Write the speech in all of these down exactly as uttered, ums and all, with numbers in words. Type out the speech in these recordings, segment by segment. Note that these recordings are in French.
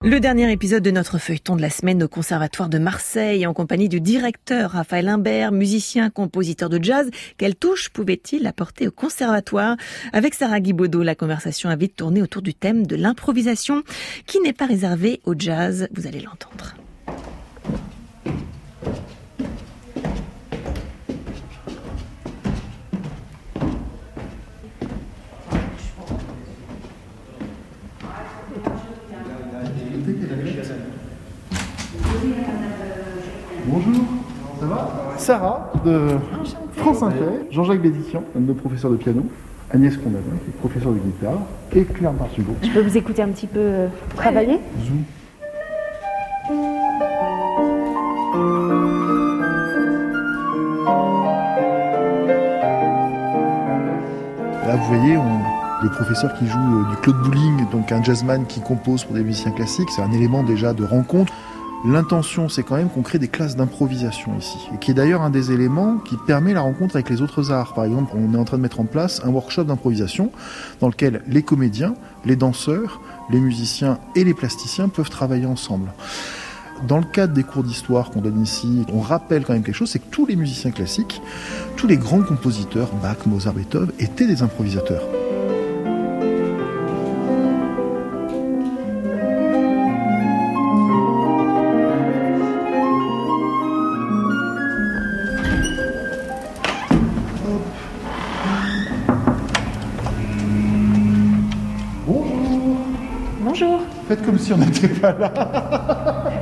Le dernier épisode de notre feuilleton de la semaine au Conservatoire de Marseille, en compagnie du directeur Raphaël Imbert, musicien, compositeur de jazz. Quelle touche pouvait-il apporter au Conservatoire? Avec Sarah Guibaudot, la conversation a vite tourné autour du thème de l'improvisation, qui n'est pas réservé au jazz. Vous allez l'entendre. Bonjour, ça va? Sarah de France Inter, Jean-Jacques Bédiquian, un de nos professeurs de piano, Agnès Condamin, qui est professeur de guitare, et Claire Bartugo. Je peux vous écouter un petit peu euh, travailler? Zou. Là, vous voyez, on... le professeur qui joue euh, du Claude Bouling, donc un jazzman qui compose pour des musiciens classiques, c'est un élément déjà de rencontre. L'intention, c'est quand même qu'on crée des classes d'improvisation ici, et qui est d'ailleurs un des éléments qui permet la rencontre avec les autres arts. Par exemple, on est en train de mettre en place un workshop d'improvisation dans lequel les comédiens, les danseurs, les musiciens et les plasticiens peuvent travailler ensemble. Dans le cadre des cours d'histoire qu'on donne ici, on rappelle quand même quelque chose, c'est que tous les musiciens classiques, tous les grands compositeurs, Bach, Mozart, Beethoven, étaient des improvisateurs. Bonjour. Faites comme si on n'était pas là.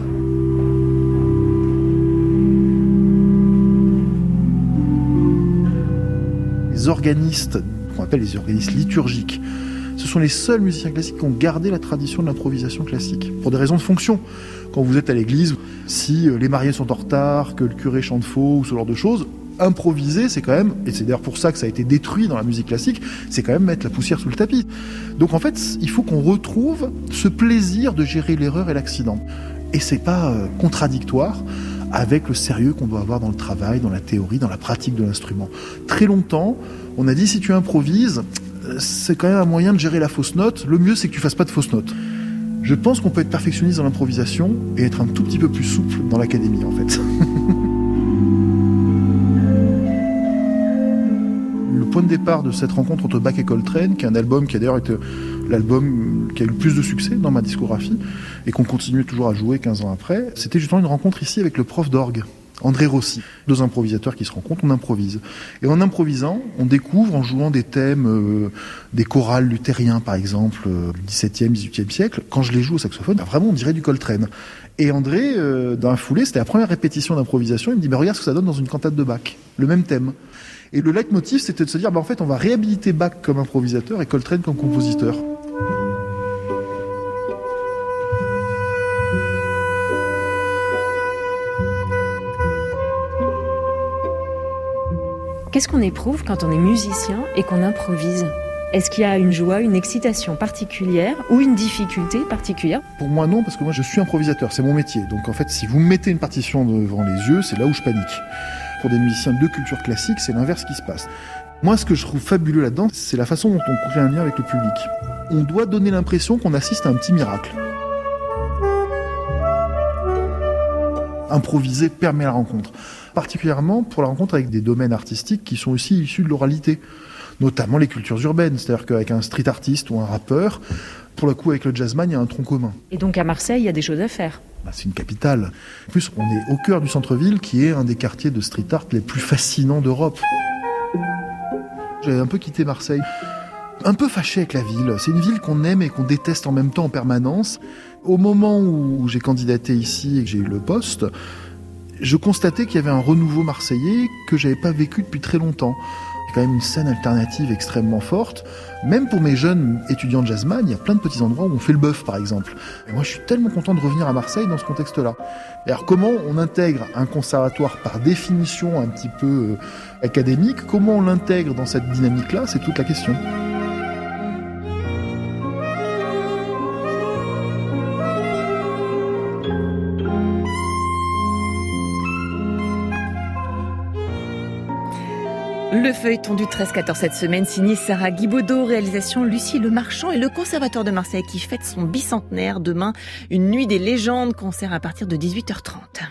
Les organistes, qu'on appelle les organistes liturgiques, ce sont les seuls musiciens classiques qui ont gardé la tradition de l'improvisation classique, pour des raisons de fonction. Quand vous êtes à l'église, si les mariés sont en retard, que le curé chante faux ou ce genre de choses, improviser, c'est quand même, et c'est d'ailleurs pour ça que ça a été détruit dans la musique classique, c'est quand même mettre la poussière sous le tapis. Donc en fait, il faut qu'on retrouve ce plaisir de gérer l'erreur et l'accident. Et c'est pas euh, contradictoire avec le sérieux qu'on doit avoir dans le travail, dans la théorie, dans la pratique de l'instrument. Très longtemps, on a dit si tu improvises, c'est quand même un moyen de gérer la fausse note. Le mieux, c'est que tu fasses pas de fausse note. Je pense qu'on peut être perfectionniste dans l'improvisation et être un tout petit peu plus souple dans l'académie, en fait. Le point de départ de cette rencontre entre Bach et Coltrane, qui est un album qui a d'ailleurs été l'album qui a eu le plus de succès dans ma discographie et qu'on continue toujours à jouer quinze ans après, c'était justement une rencontre ici avec le prof d'orgue, André Rossi. Deux improvisateurs qui se rencontrent, on improvise. Et en improvisant, on découvre, en jouant des thèmes, euh, des chorales luthériens par exemple, euh, du dix-septième, dix-huitième siècle, quand je les joue au saxophone, bah, vraiment on dirait du Coltrane. Et André, euh, dans la foulée, c'était la première répétition d'improvisation, il me dit bah, « Regarde ce que ça donne dans une cantate de Bach, le même thème ». Et le leitmotiv, c'était de se dire, bah, en fait, on va réhabiliter Bach comme improvisateur et Coltrane comme compositeur. Qu'est-ce qu'on éprouve quand on est musicien et qu'on improvise? Est-ce qu'il y a une joie, une excitation particulière ou une difficulté particulière? Pour moi, non, parce que moi, je suis improvisateur, c'est mon métier. Donc, en fait, si vous me mettez une partition devant les yeux, c'est là où je panique. Pour des musiciens de culture classique, c'est l'inverse qui se passe. Moi, ce que je trouve fabuleux là-dedans, c'est la façon dont on crée un lien avec le public. On doit donner l'impression qu'on assiste à un petit miracle. Improviser permet la rencontre. Particulièrement pour la rencontre avec des domaines artistiques qui sont aussi issus de l'oralité. Notamment les cultures urbaines. C'est-à-dire qu'avec un street artiste ou un rappeur, pour le coup, avec le jazzman, il y a un tronc commun. Et donc à Marseille, il y a des choses à faire. Bah, c'est une capitale. En plus, on est au cœur du centre-ville, qui est un des quartiers de street art les plus fascinants d'Europe. J'avais un peu quitté Marseille, un peu fâché avec la ville. C'est une ville qu'on aime et qu'on déteste en même temps en permanence. Au moment où j'ai candidaté ici et que j'ai eu le poste, je constatais qu'il y avait un renouveau marseillais que j'avais pas vécu depuis très longtemps. Il y a quand même une scène alternative extrêmement forte. Même pour mes jeunes étudiants de jazzman, il y a plein de petits endroits où on fait le bœuf, par exemple. Et moi, je suis tellement content de revenir à Marseille dans ce contexte-là. Et alors, comment on intègre un conservatoire par définition un petit peu euh, académique? Comment on l'intègre dans cette dynamique-là? C'est toute la question. Le feuilleton du treize quatorze cette semaine, signé Sarah Guibaudot, réalisation Lucie Lemarchand et le Conservatoire de Marseille qui fête son bicentenaire demain. Une nuit des légendes, concert à partir de dix-huit heures trente.